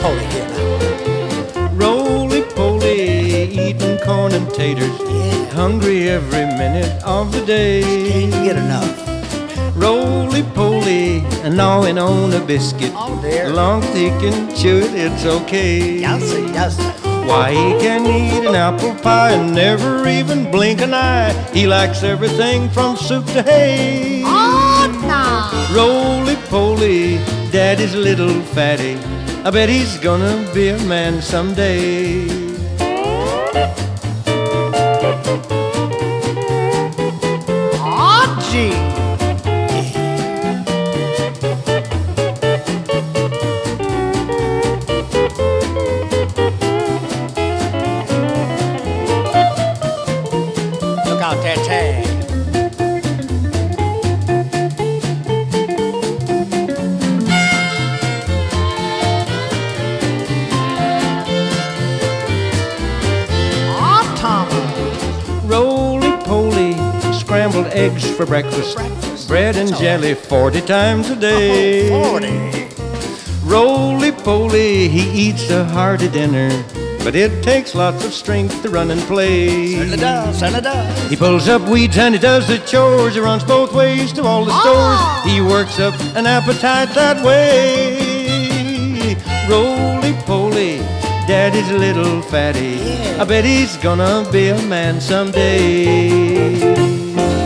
roly-poly here now. Roly-poly, eating corn and taters. Yeah. Hungry every minute of the day. Can't get enough. Roly-poly, gnawing on a biscuit. Oh, dear. Long thick and chew it, it's okay. Yes, yes. Why, he can eat an apple pie and never even blink an eye. He likes everything from soup to hay. Oh, no. Roly-poly, daddy's little fatty. I bet he's gonna be a man someday. Oh, gee. Look out there, Tag. Oh, Thomas. Roly-poly, scrambled eggs for breakfast. Bread and jelly 40 times a day. 40. Roly-poly, he eats a hearty dinner, but it takes lots of strength to run and play. Certainly does, certainly does. He pulls up weeds and he does the chores. He runs both ways to all the stores. He works up an appetite that way. Roly-poly, daddy's a little fatty. I bet he's gonna be a man someday.